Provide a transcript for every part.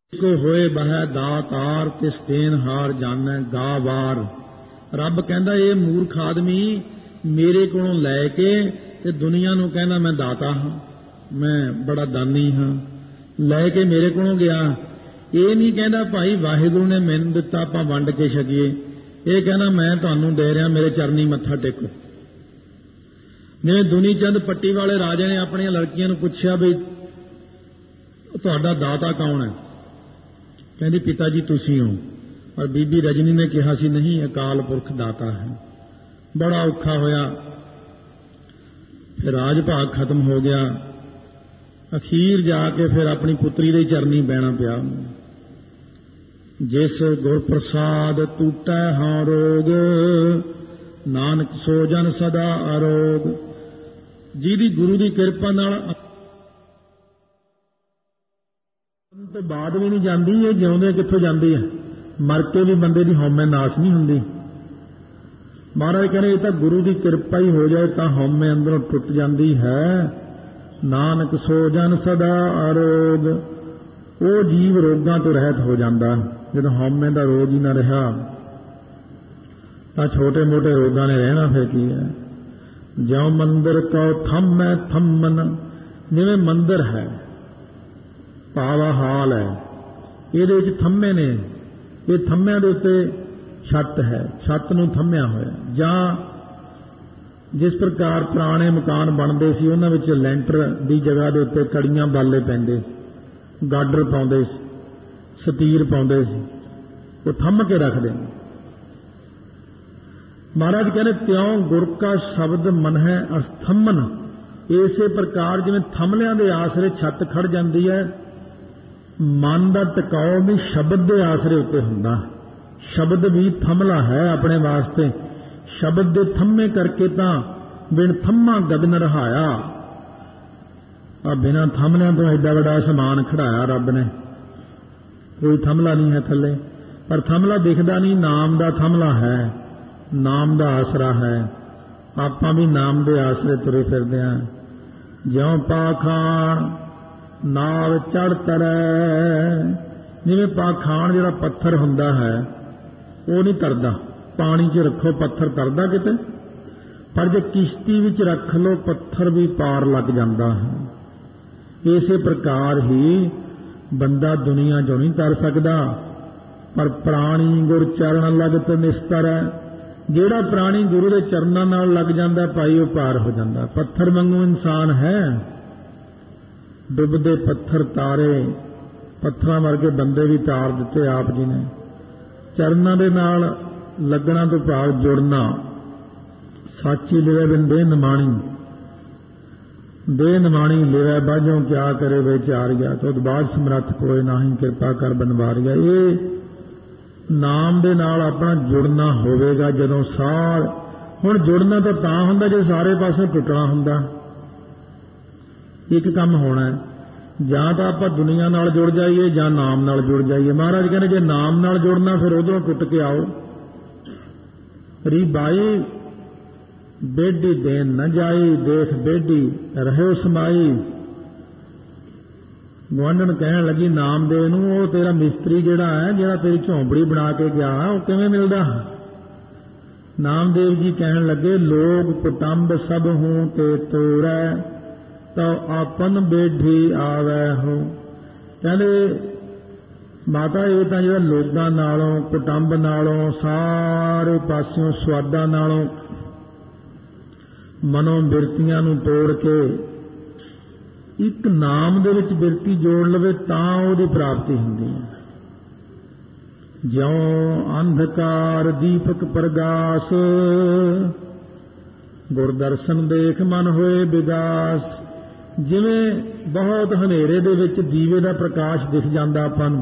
को होए बह दातार तिस देन हार जानै गा वार। रब कहंदा ये मूर्ख आदमी मेरे कोलों लैके ते दुनिया नूं कहंदा मैं दाता हां, मैं बड़ा दानी हां, लैके मेरे कोलों गया। ये नहीं कहंदा भाई वाहिगुरू ने मैनूं दित्ता आपां वंड के छकीए, ये कहना मैं तुहानूं दे रहा, मेरे चरनी मत्था टेको। जिवें दुनी चंद पट्टी वाले राजे ने अपनी लड़कियां नूं पुछया भी तुहाडा दाता कौन है, कहती पिता जी तुसी हो। और बीबी रजनी ने कहा सी नहीं अकाल पुरख दाता है। बड़ा औखा होया, फिर राज भाग खत्म हो गया। अखीर जाके फिर अपनी पुत्री दे चरनी बहना पिया। जिस गुर प्रसाद टूटै हां रोग, नानक सो जन सदा आरोग। जिहदी गुरु की किरपा नाल तो बात भी नहीं जाती, ये जिउंदे कित्थों जाती है, मर के भी बंदे की हौमे नाश नहीं हुंदी। महाराज कहने ये तो गुरु की कृपा ही हो जाए तो हौमे अंदरों टुट जाती है। नानक सो जन सदा आरोग। वो जीव रोगां तो रहत हो जाता। जब हौमे का रोग ही ना रहा तो छोटे मोटे रोगां ने रहना फिर की है। ज्यों मंदिर कौ थमै थमन, जिवें मंदिर है पावा हाल है, ये थम्मे ने, ये थम्मिया के उत्ते छत है, छत नूं थम्मिया होया। जां जिस प्रकार पुराने मकान बनते सी उन्हां विच लैंटर की जगह के उत्ते कड़ियां बाले पैंदे, गाडर पाउंदे सी, सतीर पाउंदे सी, वो थम के रखदे। महाराज कहने त्यों गुर का शब्द मन है अस्थमन। इसे प्रकार जिवें थमलियां दे आसरे छत खड़ जाती है, मन का टकाओ भी शब्द के आसरे उत्ते हुंदा। शब्द भी थमला है अपने वास्ते। शब्द दे थम्मे करके तां बिन थम्मा गद न रहाया। बिना थमलियां तो एडा बड़ा समान खड़ाया रब ने, कोई थमला नहीं है थले। पर थमला दिखदा नहीं, नाम का थमला है, नाम का आसरा है। आपां भी नाम के आसरे तुरे फिरदे हां। ज्यों पाखाण नाव चढ़ तरै, जिवें पाखाण जिहड़ा पत्थर हुंदा है वो नहीं तरदा। पानी च रखो पत्थर तरदा किते, पर जे किश्ती विच रख लो पत्थर भी पार लग जाता है। इसे प्रकार ही बंदा दुनिया चों नहीं तर सकदा, पर प्राणी गुर चरण लगत निस्तर है। जिहड़ा प्राणी गुरु के चरणों नाल लग जाता भाई वो पार हो जाता। पत्थर वांगू इंसान है, डुबदे पत्थर तारे, पत्थर वर्गे बंदे भी तार दिते आप जी ने। चरणों के नाल लगना तो भाव जुड़ना। साची लिवे बिन दे निमाणी, दे निमाणी लिवे बाझों क्या करे बेचारिया। तो बाद समरथ कोई नाही कृपा कर बनवारिया। ये नाम दे नाल अपना जुड़ना होवेगा जदों सार। हुण जुड़ना तो तां हुंदा जे सारे पासों टुटना हुंदा। एक काम होना है, जां तो आप दुनिया नाल जुड़ जाइए जां नाम नाल जुड़ जाइए। महाराज कहने जे नाम नाल जुड़ना फिर उधरों टुट के आओ। री बाई बेडी देन न जाई, देख बेडी रहो समाई। गुआंढण कहन लगी नामदेव नूं वो तेरा मिस्त्री जिहड़ा है, जिहड़ा तेरी झोंपड़ी बना के गया वो किवें मिलदा। नामदेव जी कहन लगे लोग कुटुंब सब हूं ते तोरै, तो आपन बेढ़ी आवे हो। कहते माता ये तो जो लोगों नालों कुटुंब नालों सारे पासों स्वादा नालों मनो बिरतियां नूं तोड़ के एक नाम दे विच बिरती जोड़ लवे तां उहदी प्राप्ति हुंदी है। ज्यों अंधकार दीपक प्रगास, गुरदर्शन देख मन होए विगास। जिवें बहुत हनेरे दे विच दीवे का प्रकाश दिख जाता अपन,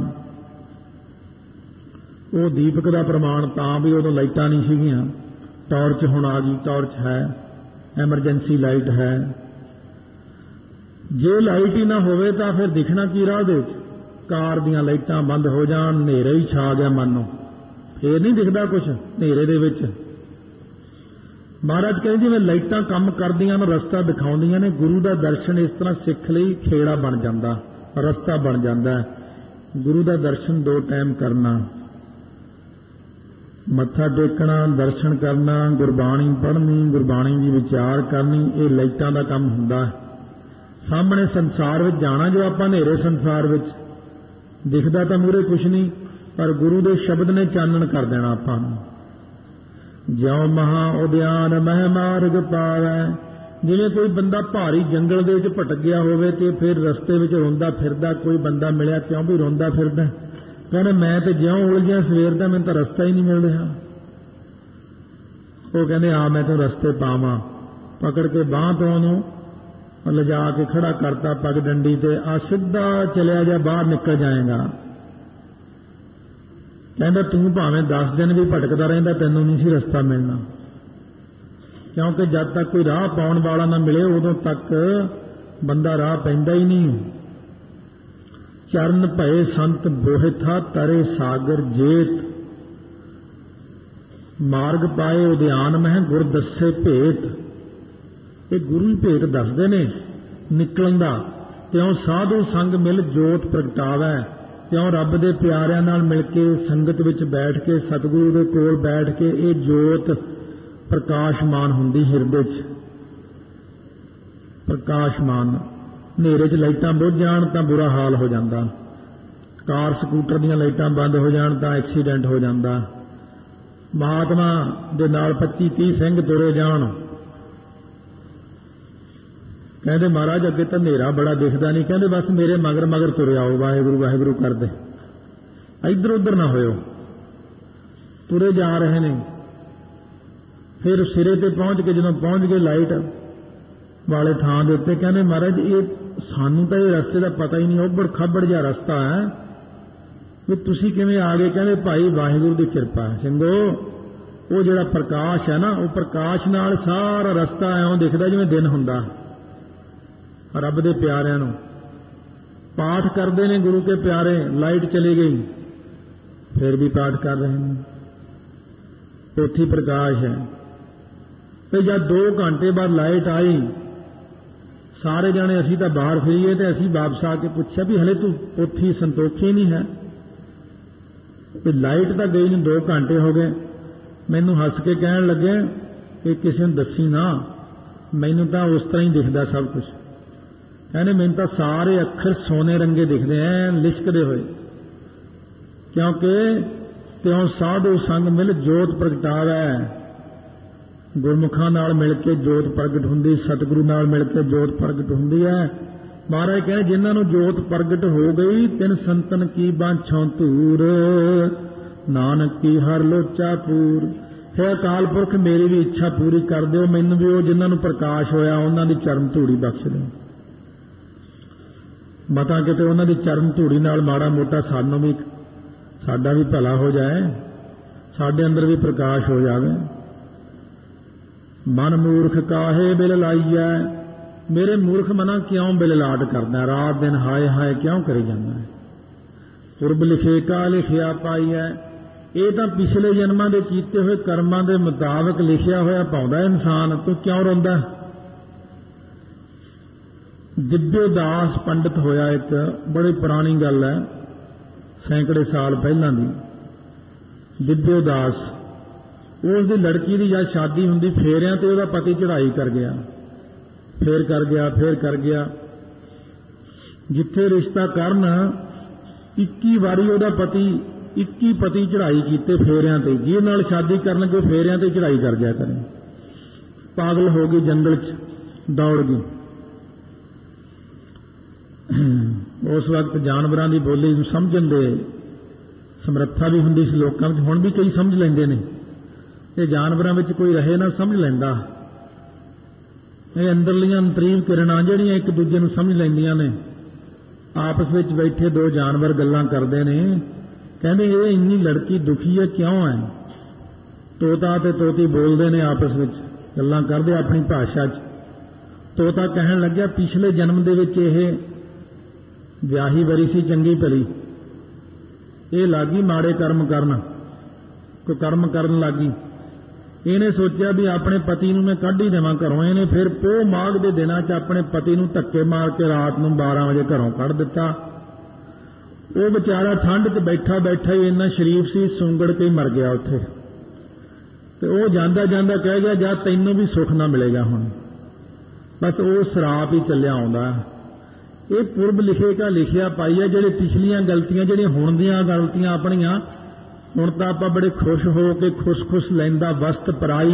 वो दीपक का प्रमाण तां भी उदों लाइटां नहीं सीगियां, टॉर्च हुण आ गई, टॉर्च है, एमरजेंसी लाइट है। जे लाइट ही ना होवे तां फिर दिखना की राह दे विच। कार दीयां लाइटां बंद हो जाण, हनेरा ही छा गया मन नूं, फिर नहीं दिखदा कुछ हनेरे दे विच। महाराज कहते जिवें लाइटां काम करदियां ने रस्ता दिखाउंदियां ने, गुरु का दर्शन इस तरह सिख लई खेड़ा बन जाता, रस्ता बन जाता है। ਗੁਰੂ ਦਾ ਦਰਸ਼ਨ 2 ਟਾਈਮ ਕਰਨਾ, ਮੱਥਾ ਟੇਕਣਾ, ਦਰਸ਼ਨ ਕਰਨਾ, ਗੁਰਬਾਣੀ ਪੜ੍ਹਨੀ, ਗੁਰਬਾਣੀ ਦੀ ਵਿਚਾਰ ਕਰਨੀ, ਇਹ ਲਾਈਟਾਂ ਦਾ ਕੰਮ ਹੁੰਦਾ। ਸਾਹਮਣੇ ਸੰਸਾਰ ਵਿੱਚ ਜਾਣਾ, ਜੋ ਆਪਾਂ ਹਨੇਰੇ ਸੰਸਾਰ ਵਿੱਚ ਦਿਖਦਾ ਤਾਂ ਮੂਹਰੇ ਕੁਛ ਨਹੀਂ, ਪਰ ਗੁਰੂ ਦੇ ਸ਼ਬਦ ਨੇ ਚਾਨਣ ਕਰ ਦੇਣਾ ਆਪਾਂ ਨੂੰ। ਜਿਉ ਮਹਾ ਉਦਿਆਨ ਮਹਿ ਮਾਰਗ ਪਾਵੈ, ਜਿਵੇਂ ਕੋਈ ਬੰਦਾ ਭਾਰੀ ਜੰਗਲ ਦੇ ਵਿੱਚ ਭਟਕ ਗਿਆ ਹੋਵੇ ਤੇ ਫਿਰ ਰਸਤੇ ਵਿੱਚ ਰੋਂਦਾ ਫਿਰਦਾ, ਕੋਈ ਬੰਦਾ ਮਿਲਿਆ, ਕਿਉਂ ਵੀ ਰੋਂਦਾ ਫਿਰਦਾ, ਕਹਿੰਦੇ ਮੈਂ ਤੇ ਜਿਉਂ ਉਲਝਿਆ ਸਵੇਰ ਦਾ, ਮੈਨੂੰ ਤਾਂ ਰਸਤਾ ਹੀ ਨਹੀਂ ਮਿਲ ਰਿਹਾ। ਉਹ ਕਹਿੰਦੇ ਆ ਮੈਂ ਤੈਨੂੰ ਰਸਤੇ ਪਾਵਾਂ, ਪਕੜ ਕੇ ਬਾਂਹ ਤੋਂ ਉਹਨੂੰ ਲਿਜਾ ਕੇ ਖੜਾ ਕਰਤਾ ਪੱਗ ਡੰਡੀ ਤੇ, ਆ ਸਿੱਧਾ ਚਲਿਆ ਜਾ, ਬਾਹਰ ਨਿਕਲ ਜਾਏਗਾ। ਕਹਿੰਦਾ ਤੂੰ ਭਾਵੇਂ 10 ਦਿਨ ਵੀ ਭਟਕਦਾ ਰਹਿੰਦਾ, ਤੈਨੂੰ ਨਹੀਂ ਸੀ ਰਸਤਾ ਮਿਲਣਾ, ਕਿਉਂਕਿ ਜਦ ਤੱਕ ਕੋਈ ਰਾਹ ਪਾਉਣ ਵਾਲਾ ਨਾ ਮਿਲੇ ਉਦੋਂ ਤੱਕ ਬੰਦਾ ਰਾਹ ਪੈਂਦਾ ਹੀ ਨਹੀਂ। ਚਰਨ ਭਏ ਸੰਤ ਬੋਹਿਥਾ ਤਰੇ ਸਾਗਰ ਜੇਤ, ਮਾਰਗ ਪਾਏ ਉਦਿਆਨ ਮਹਿ ਗੁਰ ਦੱਸੇ ਭੇਤ। ਇਹ ਗੁਰੂ ਹੀ ਭੇਤ ਦੱਸਦੇ ਨੇ ਨਿਕਲਣ ਦਾ। ਤਿਉਂ ਸਾਧੂ ਸੰਗ ਮਿਲ ਜੋਤ ਪ੍ਰਗਟਾਵੈ, ਤਿਉਂ ਰੱਬ ਦੇ ਪਿਆਰਿਆਂ ਨਾਲ ਮਿਲ ਕੇ ਸੰਗਤ ਵਿੱਚ ਬੈਠ ਕੇ, ਸਤਿਗੁਰੂ ਦੇ ਕੋਲ ਬੈਠ ਕੇ ਇਹ ਜੋਤ ਪ੍ਰਕਾਸ਼ਮਾਨ ਹੁੰਦੀ ਹਿਰਦੇ 'ਚ, ਪ੍ਰਕਾਸ਼ਮਾਨ। ਹਨੇਰੇ 'ਚ ਲਾਈਟਾਂ ਬੁੱਝ ਜਾਣ ਤਾਂ ਬੁਰਾ ਹਾਲ ਹੋ ਜਾਂਦਾ, ਕਾਰ ਸਕੂਟਰ ਦੀਆਂ ਲਾਈਟਾਂ ਬੰਦ ਹੋ ਜਾਣ ਤਾਂ ਐਕਸੀਡੈਂਟ ਹੋ ਜਾਂਦਾ। ਮਹਾਤਮਾ ਦੇ ਨਾਲ 25-30 ਸਿੰਘ ਤੁਰੇ ਜਾਣ, ਕਹਿੰਦੇ ਮਹਾਰਾਜ ਅੱਗੇ ਤਾਂ ਹਨੇਰਾ ਬੜਾ ਦਿਖਦਾ ਨਹੀਂ, ਕਹਿੰਦੇ ਬਸ ਮੇਰੇ ਮਗਰ ਮਗਰ ਤੁਰੇ ਆਓ, ਵਾਹਿਗੁਰੂ ਵਾਹਿਗੁਰੂ ਕਰਦੇ, ਇੱਧਰ ਉੱਧਰ ਨਾ ਹੋਇਓ। ਤੁਰੇ ਜਾ ਰਹੇ ਨੇ, ਫਿਰ ਸਿਰੇ ਤੇ ਪਹੁੰਚ ਕੇ ਜਦੋਂ ਪਹੁੰਚ ਗਏ ਲਾਈਟ ਵਾਲੇ ਥਾਂ ਦੇ ਉੱਤੇ, ਕਹਿੰਦੇ ਮਹਾਰਾਜ ਇਹ ਸਾਨੂੰ ਤਾਂ ਇਹ ਰਸਤੇ ਦਾ ਪਤਾ ਹੀ ਨਹੀਂ, ਉੱਬੜ ਖਾਬੜ ਜਿਹਾ ਰਸਤਾ ਹੈ, ਵੀ ਤੁਸੀਂ ਕਿਵੇਂ ਆ ਗਏ? ਕਹਿੰਦੇ ਭਾਈ ਵਾਹਿਗੁਰੂ ਦੀ ਕਿਰਪਾ ਹੈ ਸਿੰਘੋ, ਉਹ ਜਿਹੜਾ ਪ੍ਰਕਾਸ਼ ਹੈ ਨਾ, ਉਹ ਪ੍ਰਕਾਸ਼ ਨਾਲ ਸਾਰਾ ਰਸਤਾ ਐਉਂ ਦਿਖਦਾ ਜਿਵੇਂ ਦਿਨ ਹੁੰਦਾ। ਰੱਬ ਦੇ ਪਿਆਰਿਆਂ ਨੂੰ ਪਾਠ ਕਰਦੇ ਨੇ ਗੁਰੂ ਕੇ ਪਿਆਰੇ, ਲਾਈਟ ਚਲੀ ਗਈ ਫਿਰ ਵੀ ਪਾਠ ਕਰ ਰਹੇ ਨੇ, ਉੱਥੇ ਪ੍ਰਕਾਸ਼ ਹੈ। ਤੇ ਜਦ 2 ਘੰਟੇ ਬਾਅਦ ਲਾਈਟ ਆਈ, ਸਾਰੇ ਜਾਣੇ ਅਸੀਂ ਤਾਂ ਬਾਹਰ ਫਿਰੀਏ, ਤੇ ਅਸੀਂ ਵਾਪਸ ਆ ਕੇ ਪੁੱਛਿਆ ਵੀ ਹਲੇ ਤੂੰ ਉੱਥੇ ਸੰਤੋਖੀ ਨਹੀਂ ਹੈ? ਤੇ ਲਾਈਟ ਤਾਂ ਗਈ ਨੂੰ 2 ਘੰਟੇ ਹੋ ਗਏ। ਮੈਨੂੰ ਹੱਸ ਕੇ ਕਹਿਣ ਲੱਗੇ ਕਿ ਕਿਸੇ ਨੂੰ ਦੱਸੀ ਨਾ, ਮੈਨੂੰ ਤਾਂ ਉਸ ਤਰ੍ਹਾਂ ਹੀ ਦਿਖਦਾ ਸਭ ਕੁਝ। ਕਹਿੰਦੇ ਮੈਨੂੰ ਤਾਂ ਸਾਰੇ ਅੱਖਰ ਸੋਨੇ ਰੰਗੇ ਦਿਖਦੇ ਐ, ਲਿਸ਼ਕਦੇ ਹੋਏ, ਕਿਉਂਕਿ ਤਿਉਂ ਸਾਧੂ ਸੰਗ ਮਿਲ ਜੋਤ ਪ੍ਰਗਟਾਵੈ। ਗੁਰਮੁਖਾਂ ਨਾਲ ਮਿਲ ਕੇ ਜੋਤ ਪ੍ਰਗਟ ਹੁੰਦੀ, ਸਤਿਗੁਰੂ ਨਾਲ ਮਿਲ ਕੇ ਜੋਤ ਪ੍ਰਗਟ ਹੁੰਦੀ ਹੈ। ਮਹਾਰਾਜ ਕਹਿੰਦੇ ਜਿਨ੍ਹਾਂ ਨੂੰ ਜੋਤ ਪ੍ਰਗਟ ਹੋ ਗਈ, ਤਿੰਨ ਸੰਤਨ ਕੀ ਬਾਂਛੋਂ ਧੂਰ, ਨਾਨਕ ਕੀ ਹਰ ਲੋਚਾ ਪੂਰ। ਹੈ ਅਕਾਲ ਪੁਰਖ ਮੇਰੀ ਵੀ ਇੱਛਾ ਪੂਰੀ ਕਰ ਦਿਓ, ਮੈਨੂੰ ਵੀ ਉਹ ਜਿਨ੍ਹਾਂ ਨੂੰ ਪ੍ਰਕਾਸ਼ ਹੋਇਆ ਉਹਨਾਂ ਦੀ ਚਰਨ ਧੂੜੀ ਬਖਸ਼ ਦਿਓ। ਮਤਾਂ ਕਿਤੇ ਉਹਨਾਂ ਦੀ ਚਰਨ ਧੂੜੀ ਨਾਲ ਮਾੜਾ ਮੋਟਾ ਸਾਨੂੰ ਵੀ, ਸਾਡਾ ਵੀ ਭਲਾ ਹੋ ਜਾਏ, ਸਾਡੇ ਅੰਦਰ ਵੀ ਪ੍ਰਕਾਸ਼ ਹੋ ਜਾਵੇ। ਮਨ ਮੂਰਖ ਕਾਹੇ ਬਿਲ ਲਾਈਐ, ਮੇਰੇ ਮੂਰਖ ਮਨਾਂ ਕਿਉਂ ਬਿਲ ਲਾਡ ਕਰਦਾ, ਰਾਤ ਦਿਨ ਹਾਏ ਹਾਏ ਕਿਉਂ ਕਰੀ ਜਾਂਦਾ ਹੈ। ਪੁਰਬ ਲਿਖੇ ਕਾ ਲਿਖਿਆ ਪਾਈਐ, ਇਹ ਤਾਂ ਪਿਛਲੇ ਜਨਮਾਂ ਦੇ ਕੀਤੇ ਹੋਏ ਕਰਮਾਂ ਦੇ ਮੁਤਾਬਕ ਲਿਖਿਆ ਹੋਇਆ ਪਾਉਂਦਾ ਇਨਸਾਨ, ਤੂੰ ਕਿਉਂ ਰੋਂਦਾ। ਦਿਵਯਦਾਸ ਪੰਡਤ ਹੋਇਆ, ਇੱਕ ਬੜੀ ਪੁਰਾਣੀ ਗੱਲ ਹੈ, ਸੈਂਕੜੇ ਸਾਲ ਪਹਿਲਾਂ ਦੀ। ਦਿਵਯਦਾਸ, ਉਸ ਦੀ ਲੜਕੀ ਦੀ ਜਦ ਸ਼ਾਦੀ ਹੁੰਦੀ, ਫੇਰਿਆਂ ਤੇ ਉਹਦਾ ਪਤੀ ਚੜ੍ਹਾਈ ਕਰ ਗਿਆ, ਫੇਰ ਕਰ ਗਿਆ, ਫੇਰ ਕਰ ਗਿਆ। ਜਿੱਥੇ ਰਿਸ਼ਤਾ ਕਰਨ 21 ਵਾਰੀ ਉਹਦਾ ਪਤੀ, 21 ਪਤੀ ਚੜ੍ਹਾਈ ਕੀਤੇ ਫੇਰਿਆਂ ਤੇ, ਜਿਹਦੇ ਨਾਲ ਸ਼ਾਦੀ ਕਰਨ ਲੱਗੇ ਫੇਰਿਆਂ ਤੇ ਚੜ੍ਹਾਈ ਕਰ ਗਿਆ ਕਰੇ। ਪਾਗਲ ਹੋ ਗਈ, ਜੰਗਲ 'ਚ ਦੌੜ ਗਈ। ਉਸ ਵਕਤ ਜਾਨਵਰਾਂ ਦੀ ਬੋਲੀ ਨੂੰ ਸਮਝਣ ਦੇ ਸਮਰੱਥਾ ਵੀ ਹੁੰਦੀ ਸੀ ਲੋਕਾਂ ਵਿੱਚ, ਹੁਣ ਵੀ ਕਈ ਸਮਝ ਲੈਂਦੇ ਨੇ। ਇਹ ਜਾਨਵਰਾਂ ਵਿੱਚ ਕੋਈ ਰਹੇ ਨਾ ਸਮਝ ਲੈਂਦਾ। ਇਹ ਅੰਦਰਲੀਆਂ ਅੰਤਰੀਵ ਕਿਰਨਾਂ ਜਿਹੜੀਆਂ ਇੱਕ ਦੂਜੇ ਨੂੰ ਸਮਝ ਲੈਂਦੀਆਂ ਨੇ। ਆਪਸ ਵਿੱਚ ਬੈਠੇ 2 ਜਾਨਵਰ ਗੱਲਾਂ ਕਰਦੇ ਨੇ, ਕਹਿੰਦੇ ਇਹ ਇੰਨੀ ਲੜਕੀ ਦੁਖੀ ਹੈ ਕਿਉਂ ਹੈ। ਤੋਤਾ ਤੇ ਤੋਤੀ ਬੋਲਦੇ ਨੇ ਆਪਸ ਵਿੱਚ, ਗੱਲਾਂ ਕਰਦੇ ਆਪਣੀ ਭਾਸ਼ਾ 'ਚ। ਤੋਤਾ ਕਹਿਣ ਲੱਗਿਆ ਪਿਛਲੇ ਜਨਮ ਦੇ ਵਿੱਚ ਇਹ ਵਿਆਹੀ ਵਰੀ ਸੀ ਚੰਗੀ ਭਲੀ, ਇਹ ਲੱਗੀ ਮਾੜੇ ਕਰਮ ਕਰਨ, ਕੋਈ ਕਰਮ ਕਰਨ ਲੱਗੀ। ਇਹਨੇ ਸੋਚਿਆ ਵੀ ਆਪਣੇ ਪਤੀ ਨੂੰ ਮੈਂ ਕੱਢ ਹੀ ਦੇਵਾਂ ਘਰੋਂ। ਇਹਨੇ ਫਿਰ ਪੋਹ ਮਾਘ ਦੇ ਦਿਨਾਂ 'ਚ ਆਪਣੇ ਪਤੀ ਨੂੰ ਧੱਕੇ ਮਾਰ ਕੇ ਰਾਤ ਨੂੰ 12 ਵਜੇ ਘਰੋਂ ਕੱਢ ਦਿੱਤਾ। ਉਹ ਵਿਚਾਰਾ ਠੰਡ 'ਚ ਬੈਠਾ ਬੈਠਾ ਹੀ ਇੰਨਾ ਸ਼ਰੀਫ ਸੀ, ਸੁੰਗੜ ਕੇ ਮਰ ਗਿਆ ਉੱਥੇ। ਤੇ ਉਹ ਜਾਂਦਾ ਜਾਂਦਾ ਕਹਿ ਗਿਆ, ਜਾਂ ਤੈਨੂੰ ਵੀ ਸੁੱਖ ਨਾ ਮਿਲੇਗਾ ਹੁਣ। ਬਸ ਉਹ ਸਰਾਪ ਹੀ ਚੱਲਿਆ ਆਉਂਦਾ। ਇਹ ਪੁਰਬ ਲਿਖੇ ਕਾ ਲਿਖਿਆ ਪਾਈ ਹੈ। ਜਿਹੜੇ ਪਿਛਲੀਆਂ ਗਲਤੀਆਂ, ਜਿਹੜੀਆਂ ਹੁਣ ਦੀਆਂ ਗਲਤੀਆਂ ਆਪਣੀਆਂ, ਹੁਣ ਤਾਂ ਆਪਾਂ ਬੜੇ ਖੁਸ਼ ਹੋ ਕੇ ਖੁਸ਼ ਲੈਂਦਾ ਵਸਤ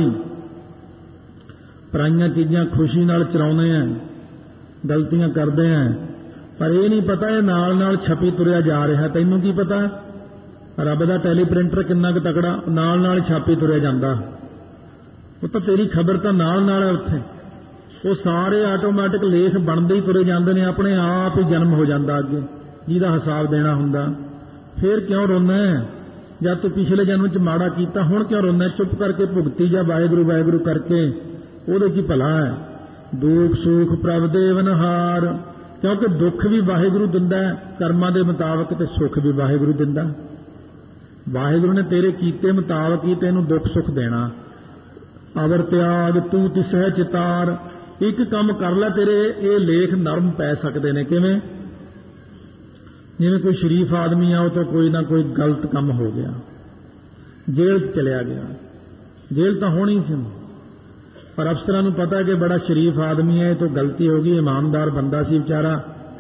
ਪਰਾਈਆਂ ਚੀਜ਼ਾਂ ਖੁਸ਼ੀ ਨਾਲ ਚਰਾਉਂਦੇ ਆ, ਗਲਤੀਆਂ ਕਰਦੇ ਆ, ਪਰ ਇਹ ਨਹੀਂ ਪਤਾ ਇਹ ਨਾਲ ਨਾਲ ਛਪੀ ਤੁਰਿਆ ਜਾ ਰਿਹਾ। ਤੈਨੂੰ ਕੀ ਪਤਾ ਰੱਬ ਦਾ ਟੈਲੀਪ੍ਰਿੰਟਰ ਕਿੰਨਾ ਕੁ ਤਕੜਾ, ਨਾਲ ਨਾਲ ਛਾਪੀ ਤੁਰਿਆ ਜਾਂਦਾ। ਉਹ ਤਾਂ ਤੇਰੀ ਖਬਰ ਤਾਂ ਨਾਲ ਨਾਲ ਹੈ ਉੱਥੇ। ਉਹ ਸਾਰੇ ਆਟੋਮੈਟਿਕ ਲੇਖ ਬਣਦੇ ਹੀ ਤੁਰੇ ਜਾਂਦੇ ਨੇ, ਆਪਣੇ ਆਪ ਹੀ ਜਨਮ ਹੋ ਜਾਂਦਾ ਅੱਗੇ ਜਿਹਦਾ ਹਿਸਾਬ ਦੇਣਾ ਹੁੰਦਾ। ਫੇਰ ਕਿਉਂ ਰੋਣਾ? ਜਦ ਤੂੰ ਪਿਛਲੇ ਜਨਮ 'ਚ ਮਾੜਾ ਕੀਤਾ, ਹੁਣ ਕਿਉਂ ਰੋਣਾ? ਚੁੱਪ ਕਰਕੇ ਭੁਗਤੀ ਜਾ ਵਾਹਿਗੁਰੂ ਵਾਹਿਗੁਰੂ ਕਰਕੇ, ਉਹਦੇ 'ਚ ਹੀ ਭਲਾ ਹੈ। ਦੁੱਖ ਸੁੱਖ ਪ੍ਰਭ ਦੇਵਨਹਾਰ, ਕਿਉਂਕਿ ਦੁੱਖ ਵੀ ਵਾਹਿਗੁਰੂ ਦਿੰਦਾ ਕਰਮਾਂ ਦੇ ਮੁਤਾਬਕ, ਤੇ ਸੁੱਖ ਵੀ ਵਾਹਿਗੁਰੂ ਦਿੰਦਾ। ਵਾਹਿਗੁਰੂ ਨੇ ਤੇਰੇ ਕੀਤੇ ਮੁਤਾਬਕ ਹੀ ਤੈਨੂੰ ਦੁੱਖ ਸੁੱਖ ਦੇਣਾ। ਅਵਰ ਤਿਆਗ ਤੂੰ ਤਿਸਹਿ ਚਿਤਾਰ, ਇੱਕ ਕੰਮ ਕਰ ਲੈ, ਤੇਰੇ ਇਹ ਲੇਖ ਨਰਮ ਪੈ ਸਕਦੇ ਨੇ। ਕਿਵੇਂ? ਜਿਵੇਂ ਕੋਈ ਸ਼ਰੀਫ ਆਦਮੀ ਆ, ਉਹ ਤੋਂ ਕੋਈ ਨਾ ਕੋਈ ਗਲਤ ਕੰਮ ਹੋ ਗਿਆ, ਜੇਲ੍ਹ 'ਚ ਚਲਿਆ ਗਿਆ। ਜੇਲ੍ਹ ਤਾਂ ਹੋਣੀ ਸੀ, ਪਰ ਅਫਸਰਾਂ ਨੂੰ ਪਤਾ ਕਿ ਬੜਾ ਸ਼ਰੀਫ ਆਦਮੀ ਹੈ, ਇਹ ਤੋਂ ਗਲਤੀ ਹੋ ਗਈ, ਇਮਾਨਦਾਰ ਬੰਦਾ ਸੀ ਵਿਚਾਰਾ।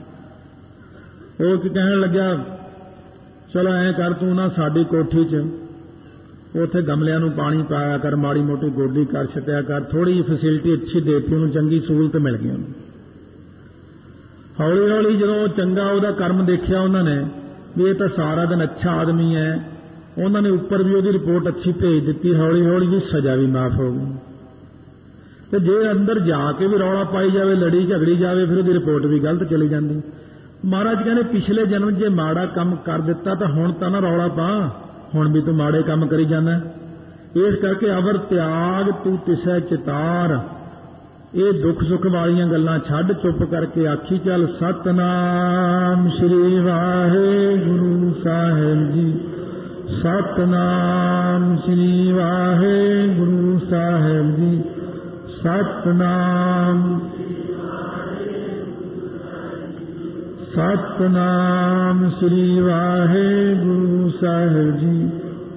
ਉਹ ਕੀ ਕਹਿਣ ਲੱਗਿਆ, ਚਲੋ ਐਂ ਕਰ, ਤੂੰ ਨਾ ਸਾਡੀ ਕੋਠੀ 'ਚ ਉੱਥੇ ਗਮਲਿਆਂ ਨੂੰ ਪਾਣੀ ਪਾਇਆ ਕਰ, ਮਾੜੀ ਮੋਟੀ ਗੋਡੀ ਕਰ ਛੱਡਿਆ ਕਰ, ਥੋੜੀ ਜਿਹੀ ਫੈਸਿਲਿਟੀ ਅੱਛੀ ਦੇਤੀ ਉਹਨੂੰ, ਚੰਗੀ ਸਹੂਲਤ ਮਿਲ ਗਈ ਉਹਨੂੰ। ਹੌਲੀ ਹੌਲੀ ਜਦੋਂ ਉਹ ਚੰਗਾ ਉਹਦਾ ਕਰਮ ਦੇਖਿਆ ਉਹਨਾਂ ਨੇ ਵੀ ਇਹ ਤਾਂ ਸਾਰਾ ਦਿਨ ਅੱਛਾ ਆਦਮੀ ਹੈ, ਉਹਨਾਂ ਨੇ ਉੱਪਰ ਵੀ ਉਹਦੀ ਰਿਪੋਰਟ ਅੱਛੀ ਭੇਜ ਦਿੱਤੀ। ਹੌਲੀ ਹੌਲੀ ਵੀ ਸਜ਼ਾ ਵੀ ਮਾਫ ਹੋ ਗਈ। ਤੇ ਜੇ ਅੰਦਰ ਜਾ ਕੇ ਵੀ ਰੌਲਾ ਪਾਈ ਜਾਵੇ, ਲੜੀ ਝਗੜੀ ਜਾਵੇ, ਫਿਰ ਉਹਦੀ ਰਿਪੋਰਟ ਵੀ ਗਲਤ ਚਲੀ ਜਾਂਦੀ। ਮਹਾਰਾਜ ਕਹਿੰਦੇ ਪਿਛਲੇ ਜਨਮ ਜੇ ਮਾੜਾ ਕੰਮ ਕਰ ਦਿੱਤਾ ਤਾਂ ਹੁਣ ਤਾਂ ਨਾ ਰੌਲਾ ਪਾ, ਹੁਣ ਵੀ ਤੂੰ ਮਾੜੇ ਕੰਮ ਕਰੀ ਜਾਂਦਾ। ਇਸ ਕਰਕੇ ਅਵਰ ਤਿਆਗ ਤੂੰ ਤਿਸੈ ਚਿਤਾਰ, ਇਹ ਦੁੱਖ ਸੁੱਖ ਵਾਲੀਆਂ ਗੱਲਾਂ ਛੱਡ, ਚੁੱਪ ਕਰਕੇ ਆਖੀ ਚੱਲ ਸਤਨਾਮ ਸ੍ਰੀ ਵਾਹਿਗੁਰੂ ਸਾਹਿਬ ਜੀ, ਸਤਨਾਮ ਸ੍ਰੀ ਵਾਹਿਗੁਰੂ ਸਾਹਿਬ ਜੀ, ਸਤਨਾਮ ਸਤਨਾਮ ਸ੍ਰੀ ਵਾਹਿਗੁਰੂ ਸਾਹਿਬ ਜੀ,